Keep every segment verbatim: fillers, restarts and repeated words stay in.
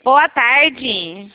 Boa tarde.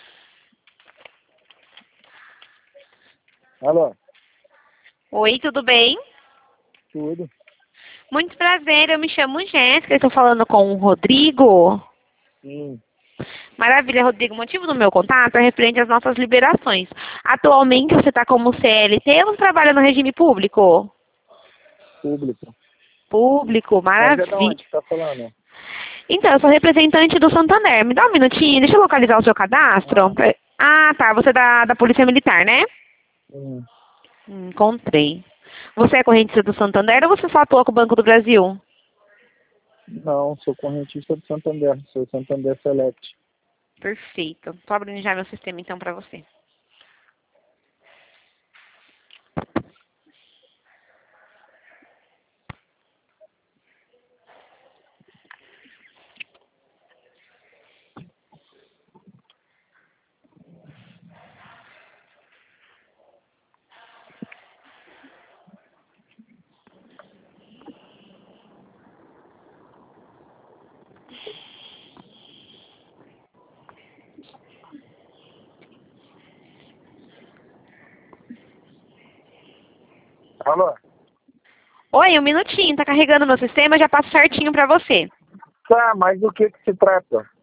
Alô? Oi, tudo bem? Tudo. Muito prazer, eu me chamo Jéssica, estou falando com o Rodrigo. Sim. Maravilha, Rodrigo. O motivo do meu contato é referente às nossas liberações. Atualmente você está como C L T ou você trabalha no regime público? Público. Público, Mas é da maravilha. onde que tá falando? Então, eu sou representante do Santander. Me dá um minutinho, deixa eu localizar o seu cadastro. Ah, Ah, tá, você é da, da Polícia Militar, né? sim. Hum, Encontrei. Você é correntista do Santander ou você só atua com o Banco do Brasil? Não, sou correntista do Santander. Sou Santander Select. Perfeito. Estou abrindo já meu sistema então para você. Alô? Oi, um minutinho, tá carregando meu sistema, já passo certinho para você. Tá, mas do que que se trata?